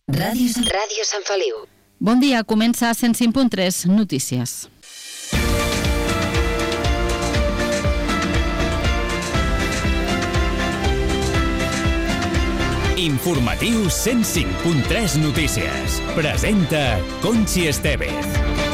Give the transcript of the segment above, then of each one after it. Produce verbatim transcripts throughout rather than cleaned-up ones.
Ràdio, Ràdio Sant Feliu. Bon dia, comença cent cinc punt tres Notícies. Informatiu cent cinc punt tres Notícies. Presenta Conxi Estevez.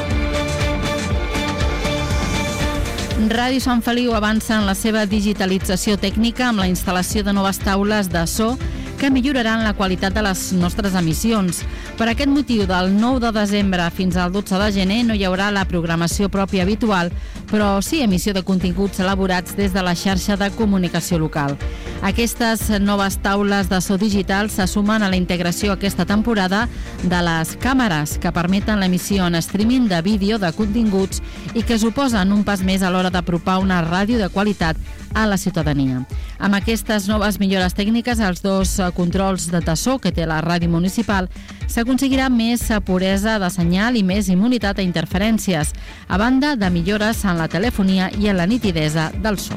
Ràdio Sant Feliu avança en la seva digitalització tècnica amb la instal·lació de noves taules de so que milloraran la qualitat de les nostres emissions. Per aquest motiu, del nou de desembre fins al dotze de gener no hi haurà la programació pròpia habitual, però sí emissió de continguts elaborats des de la xarxa de comunicació local. Aquestes noves taules de so digital se sumen a la integració aquesta temporada de les càmeres que permeten l'emissió en streaming de vídeo de continguts i que suposen un pas més a l'hora d'apropar una ràdio de qualitat a la ciutadania. Amb aquestes noves millores tècniques, els dos controls de so que té la ràdio municipal, s'aconseguirà més puresa de senyal i més immunitat a interferències, a banda de millores en la telefonia i en la nitidesa del so.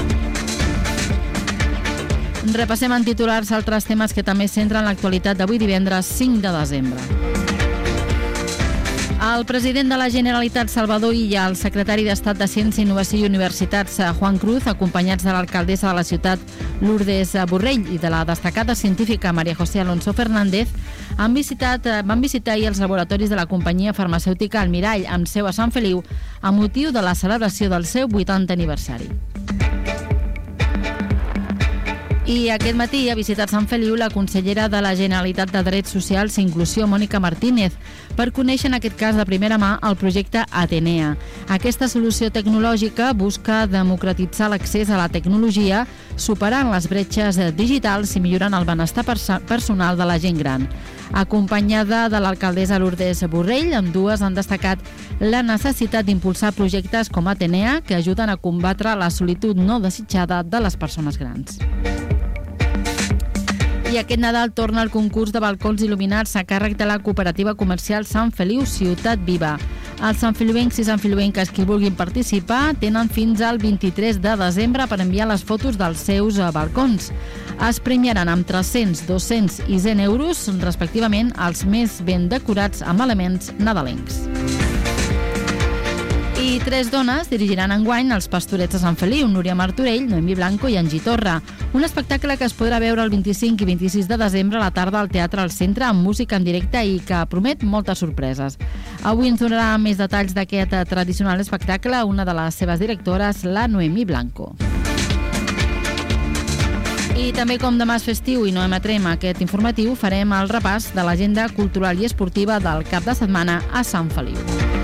Repassem en titulars altres temes que també centren l'actualitat d'avui divendres cinc de desembre. El president de la Generalitat, Salvador Illa, el secretari d'Estat de Ciència, Innovació i Universitats, Juan Cruz, acompanyats de l'alcaldessa de la ciutat, Lourdes Borrell, i de la destacada científica María José Alonso Fernández, han visitat, van visitar ahir els laboratoris de la companyia farmacèutica Almirall, amb seu a Sant Feliu, amb motiu de la celebració del seu vuitantè aniversari. I aquest matí ha visitat Sant Feliu la consellera de la Generalitat de Drets Socials i Inclusió, Mònica Martínez, per conèixer en aquest cas de primera mà el projecte Atenea. Aquesta solució tecnològica busca democratitzar l'accés a la tecnologia, superant les bretxes digitals i millorant el benestar perso- personal de la gent gran. Acompanyada de l'alcaldessa Lourdes Borrell, ambdues han destacat la necessitat d'impulsar projectes com Atenea que ajuden a combatre la solitud no desitjada de les persones grans. I aquest Nadal torna el concurs de balcons il·luminats a càrrec de la cooperativa comercial Sant Feliu Ciutat Viva. Els santfeliuencs i santfeliuenques que vulguin participar tenen fins al vint-i-tres de desembre per enviar les fotos dels seus balcons. Es premiaran amb tres-cents, dos-cents i cent euros, respectivament, els més ben decorats amb elements nadalencs. I tres dones dirigiran enguany els Pastorets de Sant Feliu, Núria Martorell, Noemí Blanco i Angie Torra. Un espectacle que es podrà veure el vint-i-cinc i vint-i-sis de desembre a la tarda al Teatre al Centre amb música en directe i que promet moltes sorpreses. Avui ens donarà més detalls d'aquest tradicional espectacle una de les seves directores, la Noemí Blanco. I també com demà és festiu i no emetrem aquest informatiu, farem el repàs de l'agenda cultural i esportiva del cap de setmana a Sant Feliu.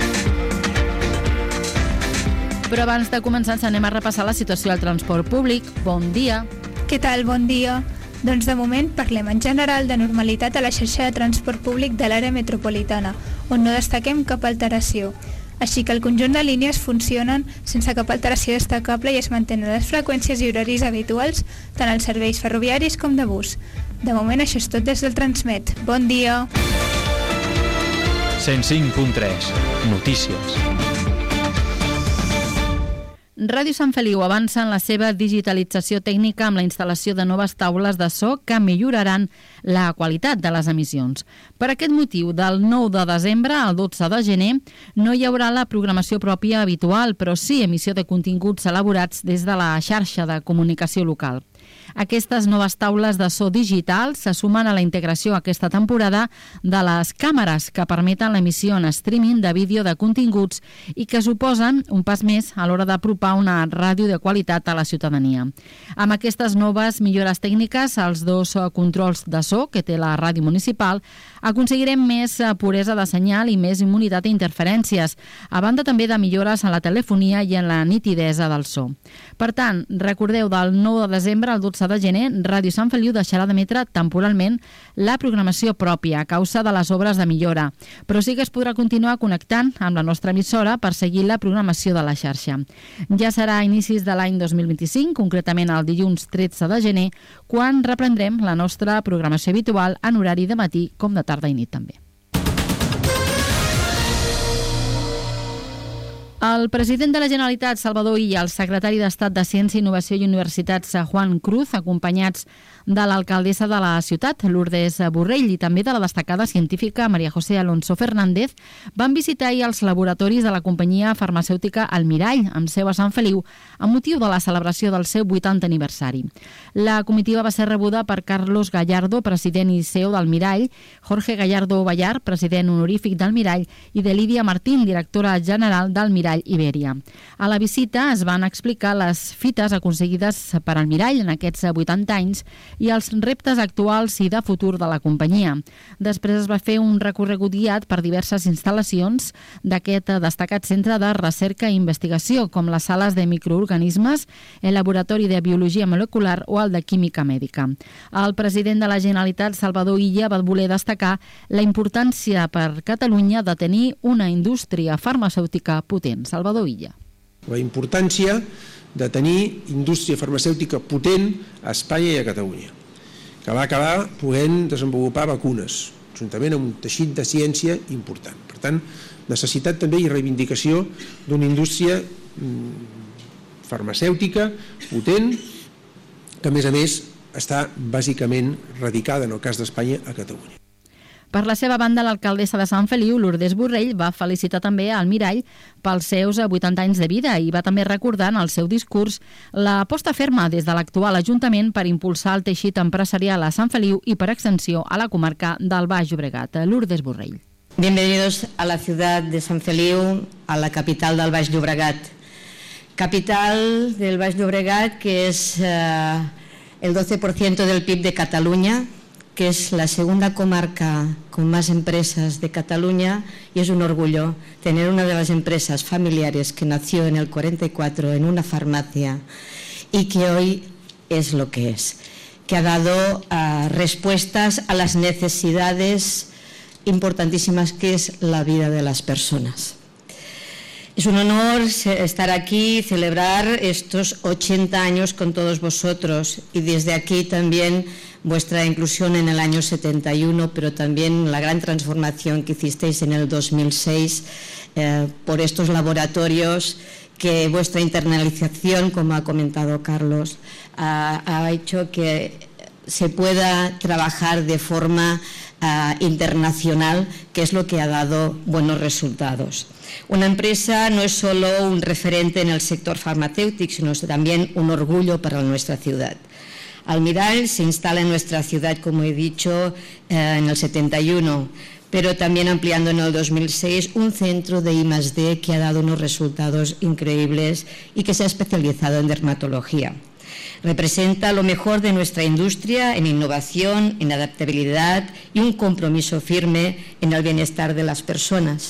Però abans de començar ens anem a repassar la situació al transport públic. Bon dia. Què tal? Bon dia. Doncs de moment parlem en general de normalitat a la xarxa de transport públic de l'àrea metropolitana, on no destaquem cap alteració. Així que el conjunt de línies funcionen sense cap alteració destacable i es mantenen les freqüències i horaris habituals tant als serveis ferroviaris com de bus. De moment això és tot des del Transmet. Bon dia. cent cinc punt tres Notícies. Ràdio Sant Feliu avança en la seva digitalització tècnica amb la instal·lació de noves taules de so que milloraran la qualitat de les emissions. Per aquest motiu, del nou de desembre al dotze de gener no hi haurà la programació pròpia habitual, però sí emissió de continguts elaborats des de la xarxa de comunicació local. Aquestes noves taules de so digital se sumen a la integració aquesta temporada de les càmeres que permeten l'emissió en streaming de vídeo de continguts i que suposen un pas més a l'hora d'apropar una ràdio de qualitat a la ciutadania. Amb aquestes noves millores tècniques, els dos controls de so que té la ràdio municipal, aconseguirem més puresa de senyal i més immunitat a interferències, a banda també de millores en la telefonia i en la nitidesa del so. Per tant, recordeu, del nou de desembre al dotze de gener, Ràdio Sant Feliu deixarà d'emetre temporalment la programació pròpia a causa de les obres de millora, però sí que es podrà continuar connectant amb la nostra emissora per seguir la programació de la xarxa. Ja serà a inicis de l'any dos mil vint-i-cinc, concretament el dilluns tretze de gener, quan reprendrem la nostra programació habitual en horari de matí com de tarda i nit també. El president de la Generalitat, Salvador Illa, el secretari d'Estat de Ciència, Innovació i Universitats, Juan Cruz, acompanyats de l'alcaldessa de la ciutat, Lourdes Borrell, i també de la destacada científica María José Alonso Fernández, van visitar ahir els laboratoris de la companyia farmacèutica Almirall, amb seu a Sant Feliu, amb motiu de la celebració del seu vuitantè aniversari. La comitiva va ser rebuda per Carlos Gallardo, president i C E O d'Almirall, Jorge Gallardo Ballar, president honorífic d'Almirall, i de Lídia Martín, directora general d'Almirall Iberia. A la visita es van explicar les fites aconseguides per Almirall en aquests vuitanta anys i els reptes actuals i de futur de la companyia. Després es va fer un recorregut guiat per diverses instal·lacions d'aquest destacat centre de recerca i investigació, com les sales de microorganismes, el laboratori de biologia molecular o el de química mèdica. El president de la Generalitat, Salvador Illa, va voler destacar la importància per Catalunya de tenir una indústria farmacèutica potent. Salvador Illa. La importància de tenir indústria farmacèutica potent a Espanya i a Catalunya, que va acabar podent desenvolupar vacunes, juntament amb un teixit de ciència important. Per tant, necessitat també i reivindicació d'una indústria farmacèutica potent, que a més a més està bàsicament radicada, en el cas d'Espanya, a Catalunya. Per la seva banda, l'alcaldessa de Sant Feliu, Lourdes Borrell, va felicitar també a Almirall pels seus vuitanta anys de vida i va també recordar en el seu discurs l'aposta ferma des de l'actual Ajuntament per impulsar el teixit empresarial a Sant Feliu i, per extensió, a la comarca del Baix Llobregat. Lourdes Borrell. Bienvenidos a la ciudad de San Feliu, a la capital del Baix Llobregat. Capital del Baix Llobregat, que es uh, el doce por ciento del P I B de Cataluña, que es la segunda comarca con más empresas de Cataluña, y es un orgullo tener una de las empresas familiares que nació en el cuarenta y cuatro en una farmacia y que hoy es lo que es, que ha dado uh, respuestas a las necesidades importantísimas que es la vida de las personas. Es un honor estar aquí y celebrar estos ochenta años con todos vosotros, y desde aquí también vuestra inclusión en el año setenta y uno, pero también la gran transformación que hicisteis en el dos mil seis eh, por estos laboratorios, que vuestra internalización, como ha comentado Carlos, ha, ha hecho que se pueda trabajar de forma uh, internacional, que es lo que ha dado buenos resultados. Una empresa no es solo un referente en el sector farmacéutico, sino también un orgullo para nuestra ciudad. Almirall se instala en nuestra ciudad, como he dicho, eh, en el setenta y uno, pero también ampliando en el dos mil seis un centro de I más D que ha dado unos resultados increíbles y que se ha especializado en dermatología. Representa lo mejor de nuestra industria en innovación, en adaptabilidad y un compromiso firme en el bienestar de las personas.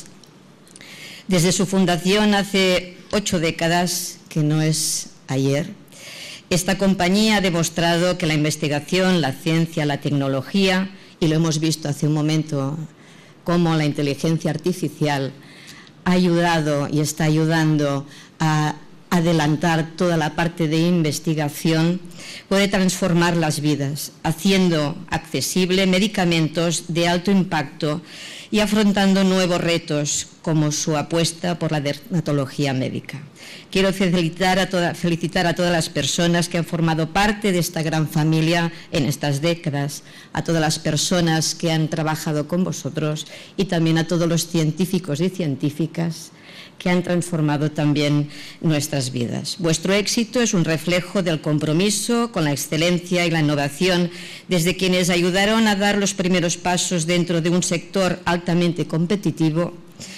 Desde su fundación hace ocho décadas, que no es ayer, esta compañía ha demostrado que la investigación, la ciencia, la tecnología, y lo hemos visto hace un momento, cómo la inteligencia artificial ha ayudado y está ayudando a adelantar toda la parte de investigación, puede transformar las vidas, haciendo accesible medicamentos de alto impacto y afrontando nuevos retos, como su apuesta por la dermatología médica. Quiero felicitar a, toda, felicitar a todas las personas que han formado parte de esta gran familia en estas décadas, a todas las personas que han trabajado con vosotros y también a todos los científicos y científicas que han transformado también nuestras vidas. Vuestro éxito es un reflejo del compromiso con la excelencia y la innovación desde quienes ayudaron a dar los primeros pasos dentro de un sector altamente competitivo,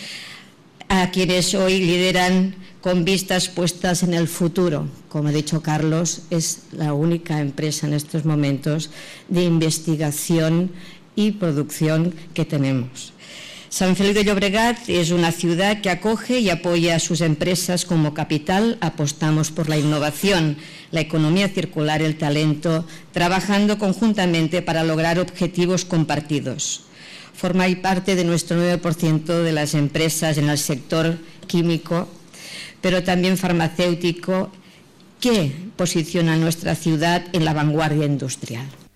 a quienes hoy lideran con vistas puestas en el futuro. Como ha dicho Carlos, es la única empresa en estos momentos de investigación y producción que tenemos. Sant Feliu de Llobregat es una ciudad que acoge y apoya a sus empresas como capital. Apostamos por la innovación, la economía circular, el talento, trabajando conjuntamente para lograr objetivos compartidos. Formáis parte de nuestro nueve por ciento de las empresas en el sector químico, pero también farmacéutico, que posiciona a nuestra ciudad en la vanguardia industrial.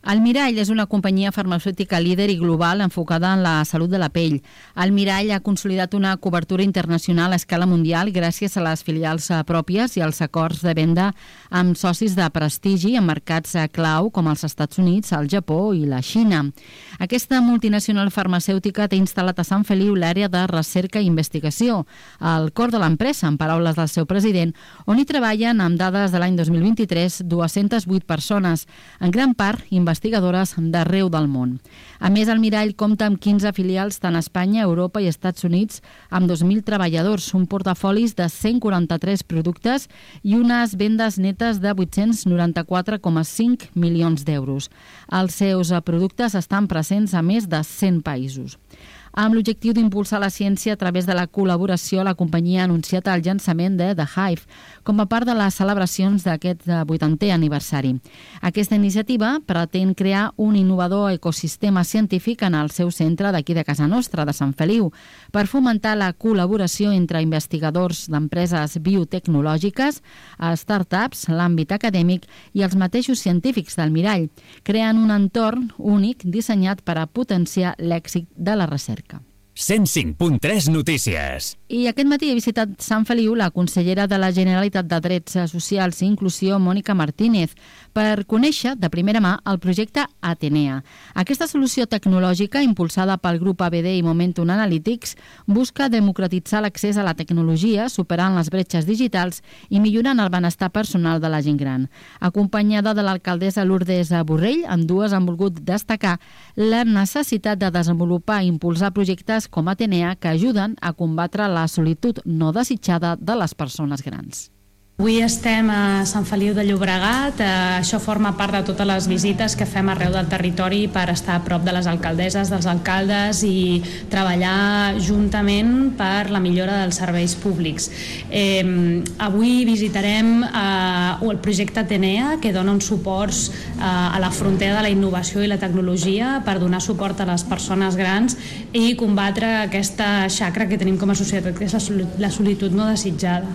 Almirall és una companyia farmacèutica líder i global enfocada en la salut de la pell. Almirall ha consolidat una cobertura internacional a escala mundial gràcies a les filials pròpies i als acords de venda amb socis de prestigi en mercats clau com els Estats Units, el Japó i la Xina. Aquesta multinacional farmacèutica té instal·lat a Sant Feliu l'àrea de recerca i investigació, al cor de l'empresa, en paraules del seu president, on hi treballen, amb dades de l'any dos mil vint-i-tres, dues-centes vuit persones, en gran part investigadores d'arreu del món. A més, Almirall compta amb quinze filials tant a Espanya, Europa i Estats Units, amb dos mil treballadors, un portafolis de cent quaranta-tres productes i unes vendes netes de vuit-cents noranta-quatre coma cinc milions d'euros. Els seus productes estan presents a més de cent països. Amb l'objectiu d'impulsar la ciència a través de la col·laboració, la companyia ha anunciat el llançament de The Hive com a part de les celebracions d'aquest vuitantè aniversari. Aquesta iniciativa pretén crear un innovador ecosistema científic en el seu centre d'aquí de casa nostra, de Sant Feliu, per fomentar la col·laboració entre investigadors d'empreses biotecnològiques, startups, l'àmbit acadèmic i els mateixos científics d'Almirall, creant un entorn únic dissenyat per a potenciar l'èxit de la recerca. cent cinc punt tres Notícies. I aquest matí he visitat Sant Feliu la consellera de la Generalitat de Drets Socials i Inclusió, Mònica Martínez, per conèixer de primera mà el projecte Atenea. Aquesta solució tecnològica, impulsada pel grup A B D i Momentum Analytics, busca democratitzar l'accés a la tecnologia, superant les bretxes digitals i millorant el benestar personal de la gent gran. Acompanyada de l'alcaldessa Lourdes Borrell, ambdues han volgut destacar la necessitat de desenvolupar i impulsar projectes com Atenea que ajuden a combatre la solitud no desitjada de les persones grans. Avui estem a Sant Feliu de Llobregat, això forma part de totes les visites que fem arreu del territori per estar a prop de les alcaldesses, dels alcaldes i treballar juntament per la millora dels serveis públics. Eh, avui visitarem eh, el projecte Atenea, que dona uns suports eh, a la frontera de la innovació i la tecnologia per donar suport a les persones grans i combatre aquesta xacra que tenim com a societat, que és la solitud no desitjada.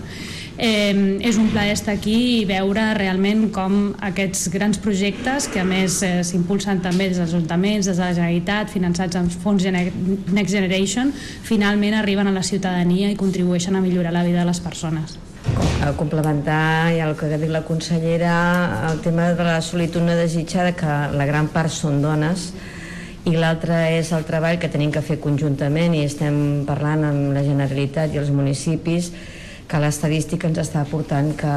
Eh, és un plaer estar aquí i veure realment com aquests grans projectes, que a més eh, s'impulsen també des dels ajuntaments, des de la Generalitat, finançats amb fons Next Generation, finalment arriben a la ciutadania i contribueixen a millorar la vida de les persones. A complementar ja el que ha dit la consellera, el tema de la solitud no desitjada, que la gran part són dones, i l'altre és el treball que tenim que fer conjuntament, i estem parlant amb la Generalitat i els municipis, que l'estadística ens està aportant que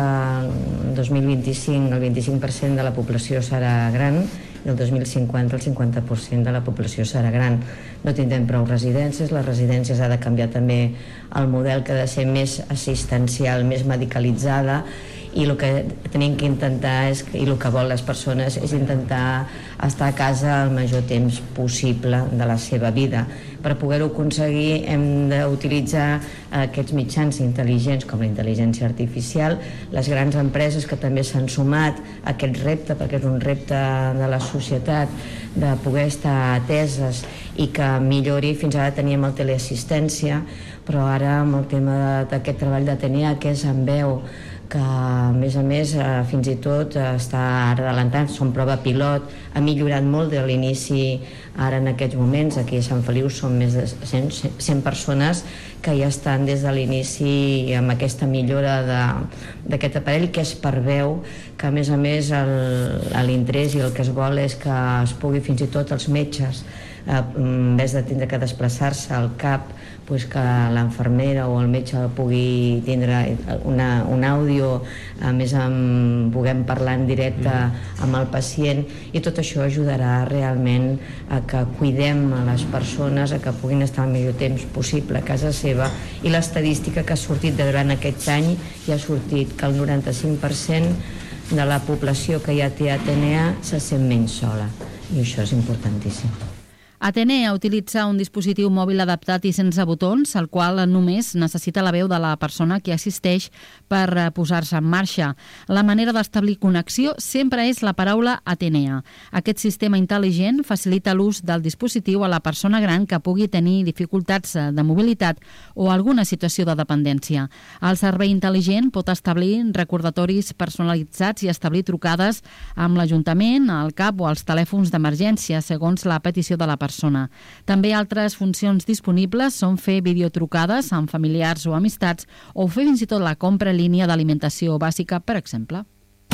el dos mil vint-i-cinc el vint-i-cinc per cent de la població serà gran i el dos mil cinquanta el cinquanta per cent de la població serà gran. No tindrem prou residències, les residències ha de canviar també el model, que ha de ser més assistencial, més medicalitzada, i el que tenim que intentar és, i el que vol les persones és intentar estar a casa el major temps possible de la seva vida. Per poder-ho aconseguir hem d'utilitzar aquests mitjans intel·ligents com la intel·ligència artificial, les grans empreses que també s'han sumat a aquest repte, perquè és un repte de la societat de poder estar ateses i que millori. Fins ara teníem el teleassistència, però ara amb el tema d'aquest treball d'Atenea, que és en veu, que a més a més fins i tot està ara adelantant, són prova pilot, ha millorat molt de l'inici. Ara en aquests moments aquí a Sant Feliu són més de cent persones que ja estan des de l'inici amb aquesta millora d'aquest aparell, que es preveu que a més a més l'interès i el que es vol és que es pugui fins i tot els metges, en vez de tindre que desplaçar-se al cap, pues que l'infermera o el metge pugui tindre una, un àudio, a més en, puguem parlar en directe amb el pacient, i tot això ajudarà realment a que cuidem a les persones, a que puguin estar el millor temps possible a casa seva. I l'estadística que ha sortit durant aquest any ja ha sortit que el noranta-cinc per cent de la població que ja té Atenea se sent menys sola, i això és importantíssim. Atenea utilitza un dispositiu mòbil adaptat i sense botons, el qual només necessita la veu de la persona que assisteix per posar-se en marxa. La manera d'establir connexió sempre és la paraula Atenea. Aquest sistema intel·ligent facilita l'ús del dispositiu a la persona gran que pugui tenir dificultats de mobilitat o alguna situació de dependència. El servei intel·ligent pot establir recordatoris personalitzats i establir trucades amb l'Ajuntament, el C A P o els telèfons d'emergència, segons la petició de la persona. També altres funcions disponibles són fer videotrucades amb familiars o amistats o fer fins i tot la compra en línia d'alimentació bàsica, per exemple.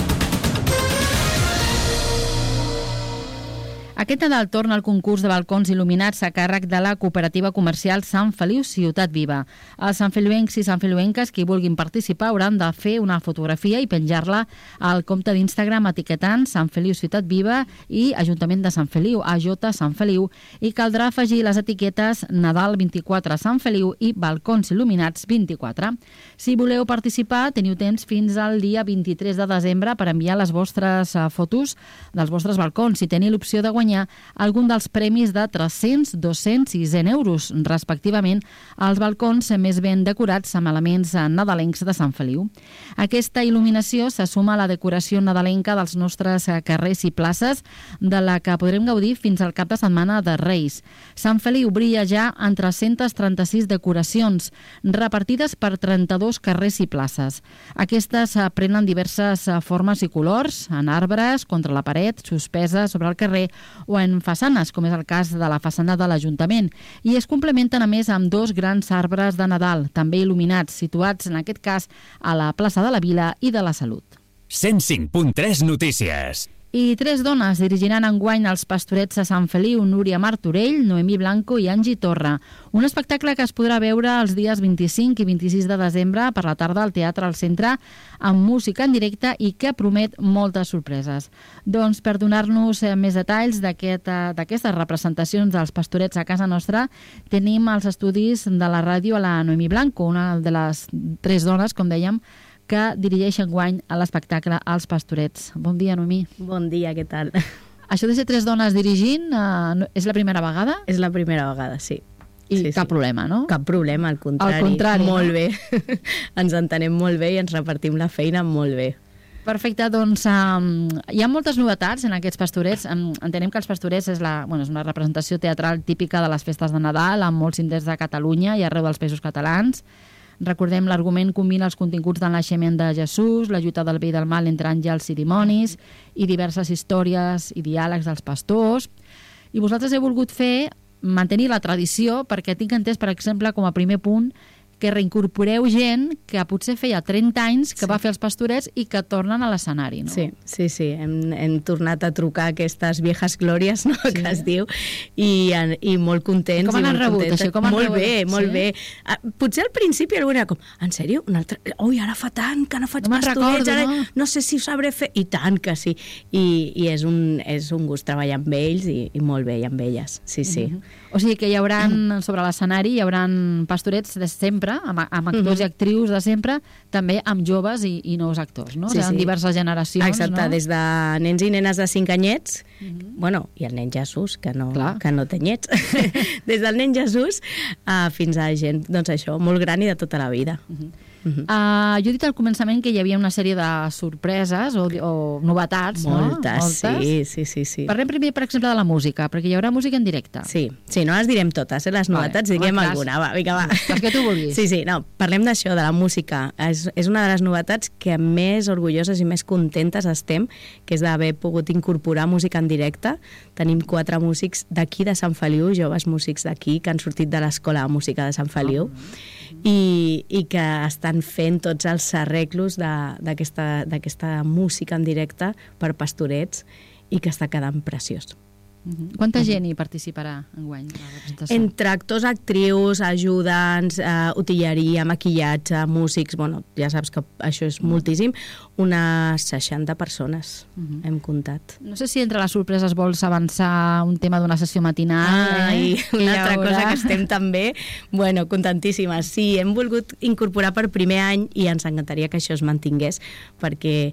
Aquest Nadal torna el concurs de balcons il·luminats a càrrec de la cooperativa comercial Sant Feliu Ciutat Viva. Els santfeliuencs i santfeliuenques que hi vulguin participar hauran de fer una fotografia i penjar-la al compte d'Instagram etiquetant Sant Feliu Ciutat Viva i Ajuntament de Sant Feliu, A J Sant Feliu, i caldrà afegir les etiquetes Nadal vint-i-quatre Sant Feliu i Balcons il·luminats vint-i-quatre. Si voleu participar, teniu temps fins al dia vint-i-tres de desembre per enviar les vostres fotos dels vostres balcons i tenir l'opció de guanyar algun dels premis de tres-cents, dos-cents i cent euros, respectivament, als balcons més ben decorats amb elements nadalencs de Sant Feliu. Aquesta il·luminació se suma a la decoració nadalenca dels nostres carrers i places, de la que podrem gaudir fins al cap de setmana de Reis. Sant Feliu brilla ja en tres-centes trenta-sis decoracions, repartides per trenta-dos carrers i places. Aquestes prenen diverses formes i colors, en arbres, contra la paret, suspeses sobre el carrer o en façanes, com és el cas de la façana de l'Ajuntament, i es complementen a més amb dos grans arbres de Nadal, també il·luminats, situats en aquest cas a la plaça de la Vila i de la Salut. cent cinc punt tres Notícies. I tres dones dirigiran enguany els Pastorets a Sant Feliu, Núria Martorell, Noemí Blanco i Angie Torra. Un espectacle que es podrà veure els dies vint-i-cinc i vint-i-sis de desembre per la tarda al Teatre al Centre amb música en directe i que promet moltes sorpreses. Doncs per donar-nos més detalls d'aquestes representacions dels Pastorets a casa nostra tenim als estudis de la ràdio a la Noemí Blanco, una de les tres dones, com dèiem, que dirigeix enguany a l'espectacle Els Pastorets. Bon dia, Noemí. Bon dia, què tal? Això de ser tres dones dirigint eh, és la primera vegada? És la primera vegada, sí. I sí, cap sí. problema, no? Cap problema, al contrari. Al contrari, molt no? bé. Ens entenem molt bé i ens repartim la feina molt bé. Perfecte, doncs um, hi ha moltes novetats en aquests Pastorets. Um, entenem que els Pastorets és, la, bueno, és una representació teatral típica de les festes de Nadal amb molts indrets de Catalunya i arreu dels països catalans. Recordem, l'argument combina els continguts del naixement de Jesús, la lluita del bé i del mal entre àngels i dimonis i diverses històries i diàlegs dels pastors. I vosaltres heu volgut fer, mantenir la tradició, perquè tinc entès, per exemple, com a primer punt, que reincorporeu gent que potser feia trenta anys que sí. va fer els Pastorets i que tornen a l'escenari, no? Sí, sí, sí. Hem, hem tornat a trucar aquestes viejas glòries, no? Sí. Que es diu, i, i molt contents. Com han rebut això? Com han molt rebut? bé, molt sí? bé. Potser al principi algú era com, en sèrio? Un altre... Ui, ara fa tant que no faig no Pastorets, recordo, ara no? no sé si ho sabré fer. I tant que sí. I, i és, un, és un gust treballar amb ells i, i molt bé, i amb elles. Sí, sí. Mm-hmm. O sigui que hi haurà sobre l'escenari, hi haurà Pastorets de sempre, amb, amb actors mm-hmm. i actrius de sempre, també amb joves i, i nous actors, no? Sí, o sigui, sí. diverses generacions, exacte, no? Des de nens i nenes de cinc anyets, mm-hmm. bueno, i el nen Jesús, que no, Clar. que no té nyets, des del nen Jesús uh, fins a gent, doncs això, molt gran i de tota la vida. Mm-hmm. Uh, jo he dit al començament que hi havia una sèrie de sorpreses o, o novetats, moltes, no? Moltes, sí, sí, sí, sí. Parlem primer, per exemple, de la música, perquè hi haurà música en directe. Sí, sí, no les direm totes, eh, les novetats, vale. Diguem home, alguna, va, vinga, va. Les que tu vulguis. Sí, sí, no, parlem d'això, de la música. És, és una de les novetats que més orgulloses i més contentes estem, que és d'haver pogut incorporar música en directe. Tenim quatre músics d'aquí de Sant Feliu, joves músics d'aquí, que han sortit de l'Escola de Música de Sant Feliu, oh. I, i que estan fent tots els arreglos d'aquesta música en directe per Pastorets i que està quedant preciós. Mm-hmm. Quanta gent hi participarà enguany a la representació? Entre actors, actrius, ajudants, eh, utilleria, maquillatge, músics, bueno, ja saps que això és moltíssim, unes seixanta persones mm-hmm. hem comptat. No sé si entre les sorpreses vols avançar un tema d'una sessió matinal. Ah, eh? i una altra cosa que estem també, bueno, contentíssimes. Sí, hem volgut incorporar per primer any i ens encantaria que això es mantingués, perquè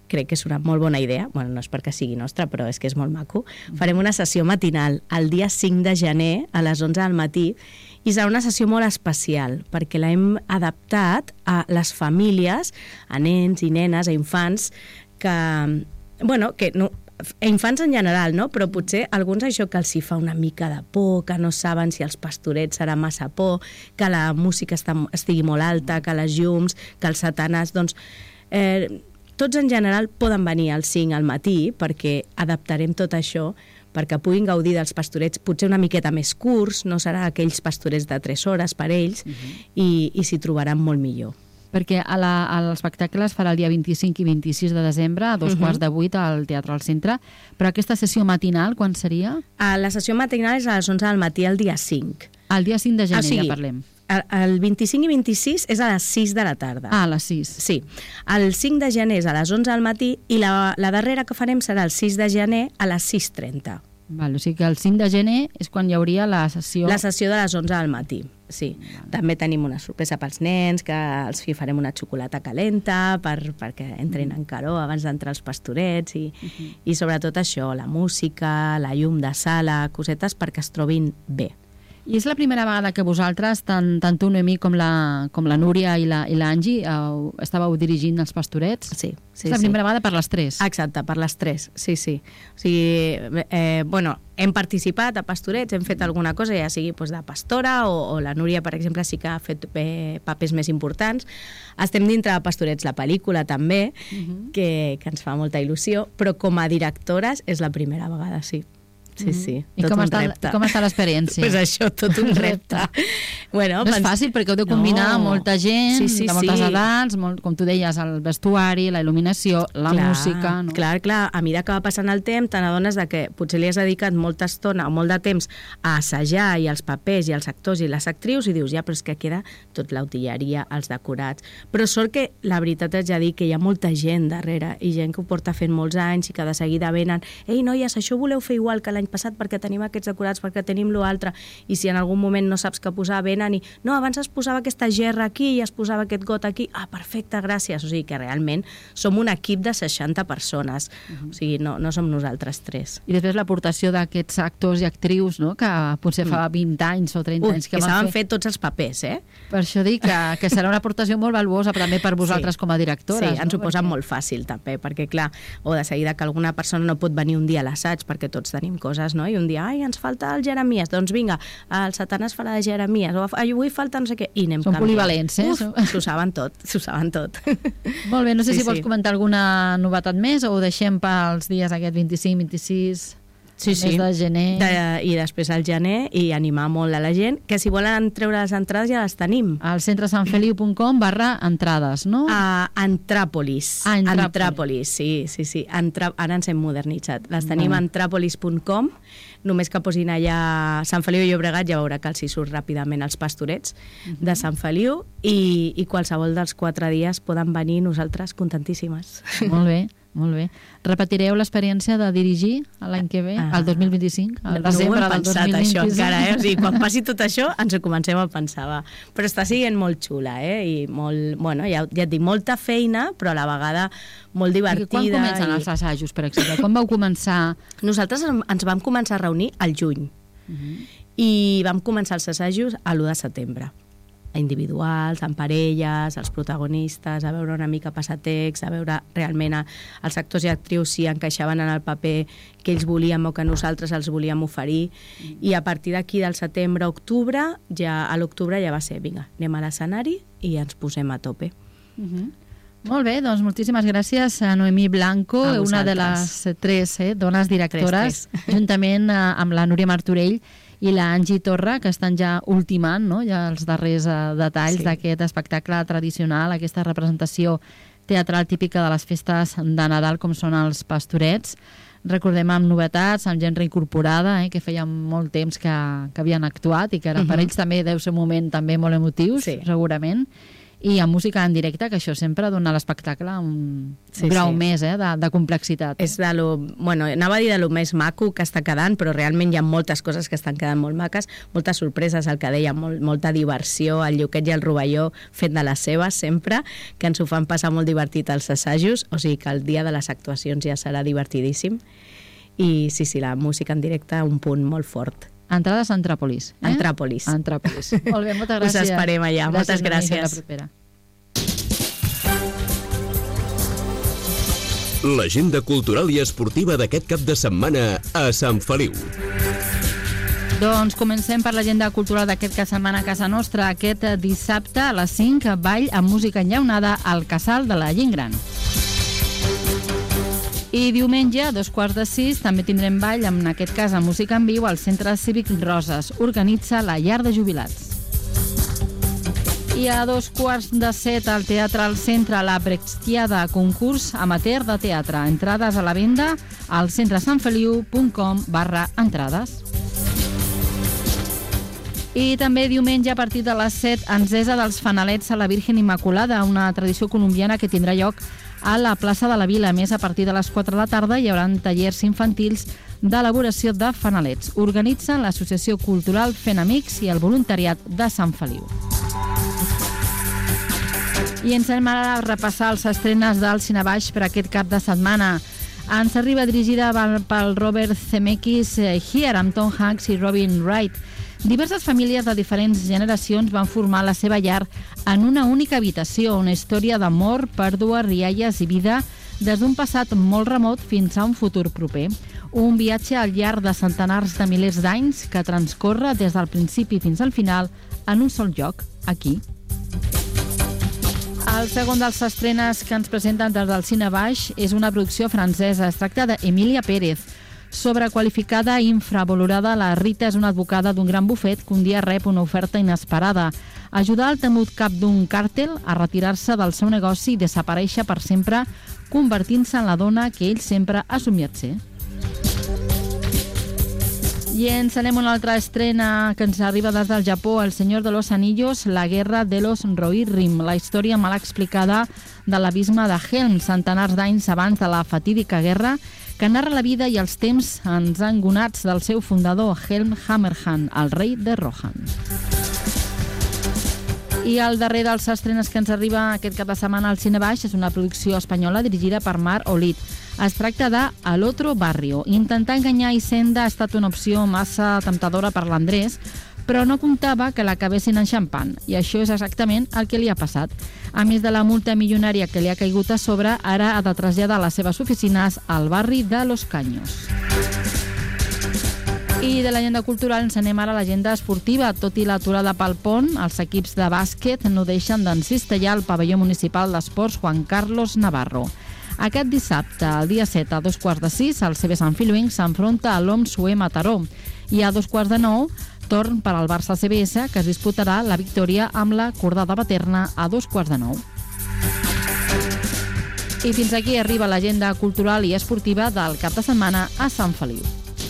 crec que és una molt bona idea, bueno, no és perquè sigui nostra, però és que és molt maco. Farem una sessió matinal el dia cinc de gener a les onze del matí i serà una sessió molt especial perquè l'hem adaptat a les famílies, a nens i nenes, a infants que, bueno, que no, a infants en general, no? Però potser alguns això que els hi fa una mica de por, que no saben si els pastorets serà massa por, que la música està, estigui molt alta, que les llums, que els satanàs, doncs eh, tots en general poden venir al cinc al matí perquè adaptarem tot això perquè puguin gaudir dels pastorets potser una miqueta més curts, no serà aquells pastorets de tres hores per ells, uh-huh. i, i s'hi trobaran molt millor. Perquè a la, a l'espectacle es farà el dia vint-i-cinc i vint-i-sis de desembre, a dos uh-huh. quarts de vuit al Teatre al Centre, però aquesta sessió matinal, quan seria? A la sessió matinal és a les onze del matí el dia cinc. El dia cinc de gener, o sigui, ja parlem. El vint-i-cinc i vint-i-sis és a les sis de la tarda. Ah, a les sis. Sí. El cinc de gener és a les onze del matí i la, la darrera que farem serà el sis de gener a les sis trenta. Val, o sigui que el cinc de gener és quan hi hauria la sessió... La sessió de les onze del matí, sí. Val. També tenim una sorpresa pels nens, que els farem una xocolata calenta per, perquè entrin en calor abans d'entrar els pastorets i, uh-huh. i sobretot això, la música, la llum de sala, cosetes perquè es trobin bé. I és la primera vegada que vosaltres, tant, tant tu, Noemí, com la, com la Núria i l'Angie, uh, estàveu dirigint els pastorets? Sí. sí és la sí. primera vegada per les tres? Exacte, per les tres, sí, sí. O sigui, eh, bueno, hem participat a pastorets, hem fet alguna cosa, ja sigui pues, de pastora, o, o la Núria, per exemple, sí que ha fet eh, papers més importants. Estem dintre de Pastorets la pel·lícula, també, uh-huh. que, que ens fa molta il·lusió, però com a directores és la primera vegada, sí. Sí, sí, I tot com un està, repte. Com està l'experiència? Pues això, tot un repte. Bueno, no és fàcil perquè heu de combinar no. molta gent, sí, sí, de moltes sí. edats, molt, com tu deies, el vestuari, la il·luminació, la clar, música... No? Clar, clar, a mesura que va passant el temps te n'adones de que potser li has dedicat molta estona o molt de temps a assajar i els papers i els actors i les actrius i dius, ja, però és que queda tot l'utilleria, els decorats. Però sort que la veritat és ja dir que hi ha molta gent darrere i gent que ho porta fent molts anys i que de seguida venen, ei, noies, això voleu fer igual que l'any passat perquè tenim aquests decorats, perquè tenim l'altre, i si en algun moment no saps què posar, venen i no, abans es posava aquesta gerra aquí i es posava aquest got aquí, ah, perfecte, gràcies. O sigui que realment som un equip de seixanta persones, uh-huh. o sigui, no, no som nosaltres tres. I després l'aportació d'aquests actors i actrius, no?, que potser fa vint anys o trenta Ui, anys que, que van saben fer... fer tots els papers, eh? Per això dic que, que serà una aportació molt valuosa també per vosaltres sí. com a directores. Sí, ens no? ho posen perquè... molt fàcil també, perquè clar, o de seguida que alguna persona no pot venir un dia a l'assaig perquè tots tenim coses, no? I un dia, ai, ens falta el Jeremies, doncs vinga, el Satanàs farà de Jeremies, o avui falta no sé què, i anem Són canviant. polivalents, eh? Uf, s'ho saben tot, s'ho saben tot. Molt bé, no sé sí, si vols sí. comentar alguna novetat més o ho deixem pels dies aquest vint-i-cinc, vint-i-sis... Sí, sí. de gener. De, I després al gener, i animar molt a la gent, que si volen treure les entrades ja les tenim. Al centresanfeliu punt com barra entrades, no? A Antràpolis. Ah, Antràpolis. Antràpolis, sí, sí, sí. Antra... Ara ens hem modernitzat. Les tenim a antràpolis punt com, només que posin allà Sant Feliu i Llobregat, ja veurà que els hi surt ràpidament els pastorets uh-huh. de Sant Feliu, i, i qualsevol dels quatre dies poden venir, nosaltres contentíssimes. Molt bé. Molt bé. Repetireu l'experiència de dirigir l'any que ve, el dos mil vint-i-cinc? El no ho hem pensat, això, encara, eh? O sigui, quan passi tot això, ens ho comencem a pensar, va. Però està sent molt xula, eh? I molt, bueno, ja, ja et dic, molta feina, però a la vegada molt divertida. I quan comencen i... els assajos, per exemple? Quan vau començar? Nosaltres ens vam començar a reunir al juny. Uh-huh. I vam començar els assajos a l'u de setembre. Individuals, en parelles, els protagonistes, a veure una mica passatext, a veure realment a, els actors i actrius si encaixaven en el paper que ells volíem o que nosaltres els volíem oferir, mm. i a partir d'aquí del setembre a octubre, ja a l'octubre ja va ser, vinga, anem a l'escenari i ens posem a tope. Mm-hmm. Molt bé, doncs moltíssimes gràcies a Noemí Blanco, una de les tres eh, dones directores, tres, tres. juntament eh, amb la Núria Martorell i la Angie Torra, que estan ja ultimant, no?, ja els darrers eh, detalls sí. d'aquest espectacle tradicional, aquesta representació teatral típica de les festes de Nadal, com són els pastorets. Recordem amb novetats, amb gent reincorporada, eh, que feia molt temps que, que havien actuat i que ara, uh-huh. per ells també deu ser un moment també molt emotiu, sí. segurament. i amb música en directe, que això sempre dona a l'espectacle un Sí, grau sí. més eh, de, de complexitat. És de lo, bueno, anava a dir de lo més maco que està quedant, però realment hi ha moltes coses que estan quedant molt maques, moltes sorpreses, el que deia, molt, molta diversió, el Lluquet i el Rovelló fent de les seves sempre, que ens ho fan passar molt divertit als assajos, o sigui que el dia de les actuacions ja serà divertidíssim. I sí, sí, la música en directe, un punt molt fort. Entrades a Antràpolis. Eh? Antràpolis. Antràpolis. Molt bé, moltes gràcies. Us esperem allà. Gràcies, Moltes Noemí, gràcies. fins la propera. L'agenda cultural i esportiva d'aquest cap de setmana a Sant Feliu. Doncs comencem per l'agenda cultural d'aquest cap de setmana a casa nostra. Aquest dissabte a les cinc, ball amb música enllaunada al Casal de la Gent Gran. I diumenge, a dos quarts de sis, també tindrem ball, en aquest cas amb música en viu, al Centre Cívic Roses. Organitza la Llar de Jubilats. I a dos quarts de set al Teatre al Centre, la Brechtiada, concurs amateur de teatre. Entrades a la venda al centresanfeliu.com barra entrades. I també diumenge a partir de les set, encesa dels fanalets a la Virgen Immaculada, una tradició colombiana que tindrà lloc a la plaça de la Vila. A més, a partir de les quatre de la tarda hi haurà tallers infantils d'elaboració de fanalets. Organitzen l'Associació Cultural Fent Amics i el voluntariat de Sant Feliu. I ens anem ara a repassar els estrenes del Cinebaix per aquest cap de setmana. Ens arriba dirigida pel Robert Zemeckis, Here, amb Tom Hanks i Robin Wright. Diverses famílies de diferents generacions van formar la seva llar en una única habitació, una història d'amor, pèrdua, rialles i vida des d'un passat molt remot fins a un futur proper. Un viatge al llarg de centenars de milers d'anys que transcorre des del principi fins al final en un sol lloc, aquí. El segon dels estrenes que ens presenten des del Cinebaix és una producció francesa. Es tracta d'Emília Pérez. Sobrequalificada i infravalorada, la Rita és una advocada d'un gran bufet que un dia rep una oferta inesperada. Ajudar el temut cap d'un càrtel a retirar-se del seu negoci i desaparèixer per sempre, convertint-se en la dona que ell sempre ha somiat ser. I ens anem a una altra estrena que ens arriba des del Japó, El Senyor de los Anillos, La guerra de los Rohirrim, la història mal explicada de l'abisme de Helm, centenars d'anys abans de la fatídica guerra, que narra la vida i els temps ensangonats del seu fundador, Helm Hammerhand, el rei de Rohan. I el darrer dels estrenes que ens arriba aquest cap de setmana al Cinebaix és una producció espanyola dirigida per Mar Olid. Es tracta de El otro barrio. Intentar enganyar Hisenda ha estat una opció massa temptadora per l'Andrés, però no comptava que l'acabessin enxampant, i això és exactament el que li ha passat. A més de la multa milionària que li ha caigut a sobre, ara ha de traslladar les seves oficines al barri de Los Caños. I de l'agenda cultural ens anem ara a l'agenda esportiva. Tot i l'aturada pel pont, els equips de bàsquet no deixen d'encistellar al pavelló municipal d'esports Juan Carlos Navarro. Aquest dissabte, el dia set, a dos quarts de sis, el C B Sant Feliuenc s'enfronta a l'O M S U E Mataró. I a dos quarts de nou, torn per al Barça C B S, que es disputarà la victòria amb la Cordada Paterna a dos quarts de nou. I fins aquí arriba l'agenda cultural i esportiva del cap de setmana a Sant Feliu.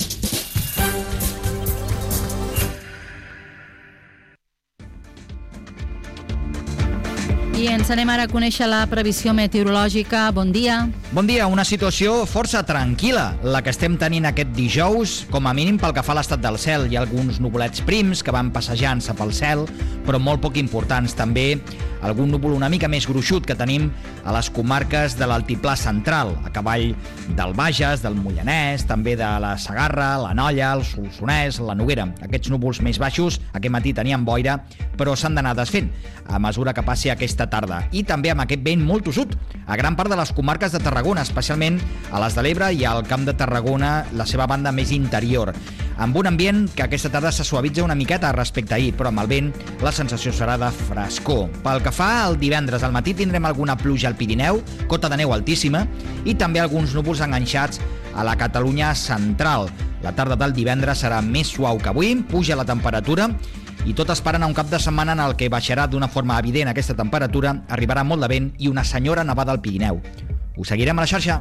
I ens anem ara a conèixer la previsió meteorològica. Bon dia. Bon dia, una situació força tranquil·la, la que estem tenint aquest dijous, com a mínim pel que fa a l'estat del cel. Hi ha alguns nuvolets prims que van passejant-se pel cel, però molt poc importants. També algun núvol una mica més gruixut que tenim a les comarques de l'altiplà central, a cavall del Bages, del Moianès, també de la Segarra, la Nolla, el Solsonès, la Noguera. Aquests núvols més baixos aquest matí tenien boira, però s'han d'anar desfent a mesura que passi aquesta tarda. I també amb aquest vent molt tossut a gran part de les comarques de Tarragona, especialment a les de l'Ebre i al Camp de Tarragona, la seva banda més interior, amb un ambient que aquesta tarda se suavitza una miqueta respecte a ahir, però amb el vent la sensació serà de frescor. Pel que fa al divendres, al matí tindrem alguna pluja al Pirineu, cota de neu altíssima, i també alguns núvols enganxats a la Catalunya central. La tarda del divendres serà més suau que avui, puja la temperatura, i tot esperant a un cap de setmana en el que baixarà d'una forma evident aquesta temperatura, arribarà molt de vent i una senyora nevada al Pirineu. Us seguirem a la xarxa.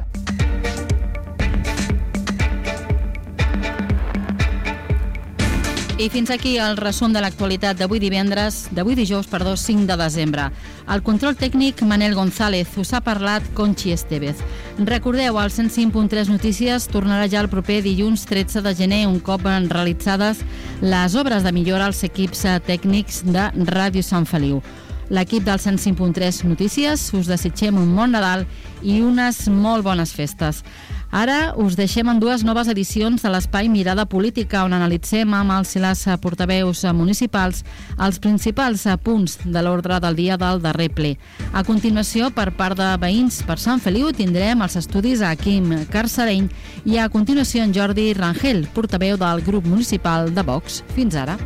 I fins aquí el resum de l'actualitat d'avui divendres, d'avui dijous, perdó, cinc de desembre. Al control tècnic, Manel González, us ha parlat Conxi Estevez. Recordeu, el cent cinc punt tres Notícies tornarà ja el proper dilluns tretze de gener, un cop realitzades les obres de millora als equips tècnics de Ràdio Sant Feliu. L'equip del cent cinc punt tres Notícies us desitgem un bon Nadal i unes molt bones festes. Ara us deixem en dues noves edicions de l'espai Mirada Política, on analitzem amb els i les portaveus municipals els principals punts de l'ordre del dia del darrer ple. A continuació, per part de veïns per Sant Feliu, tindrem els estudis a Quim Carcereny i a continuació en Jordi Rangel, portaveu del grup municipal de Vox. Fins ara.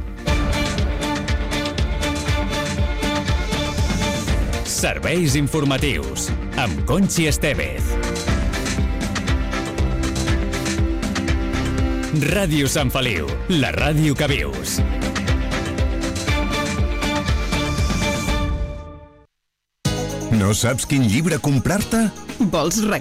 Serveis informatius amb Conxi Estevez. Ràdio Sant Feliu, la ràdio que vius. No saps quin llibre comprar-te? Vols regalar